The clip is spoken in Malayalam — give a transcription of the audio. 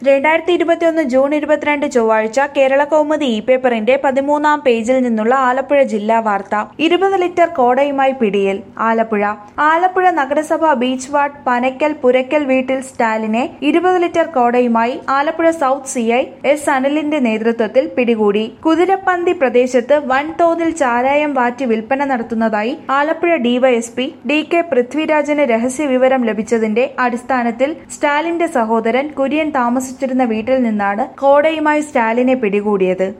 2021 ജൂൺ 22 ചൊവ്വാഴ്ച കേരളകൗമുദി പേപ്പറിന്റെ 13-ാം പേജിൽ നിന്നുള്ള ആലപ്പുഴ ജില്ലാ വാർത്ത. 20 ലിറ്റർ കോടയുമായി പിടിയിൽ. ആലപ്പുഴ. ആലപ്പുഴ നഗരസഭ ബീച്ച് വാർഡ് പനക്കൽ പുരക്കൽ വീട്ടിൽ സ്റ്റാലിനെ 20 ലിറ്റർ കോടയുമായി ആലപ്പുഴ സൗത്ത് സിഐ എസ് അനിലിന്റെ നേതൃത്വത്തിൽ പിടികൂടി. കുതിരപ്പന്തി പ്രദേശത്ത് വൻതോതിൽ ചാരായം വാറ്റി വിൽപ്പന നടത്തുന്നതായി ആലപ്പുഴ ഡിവൈഎസ്പി DK പൃഥ്വിരാജന് രഹസ്യ വിവരം ലഭിച്ചതിന്റെ അടിസ്ഥാനത്തിൽ സ്റ്റാലിന്റെ സഹോദരൻ കുര്യൻ താമസിച്ചിരുന്ന വീട്ടിൽ നിന്നാണ് കോടയുമായി സ്റ്റാലിനെ പിടികൂടിയത്.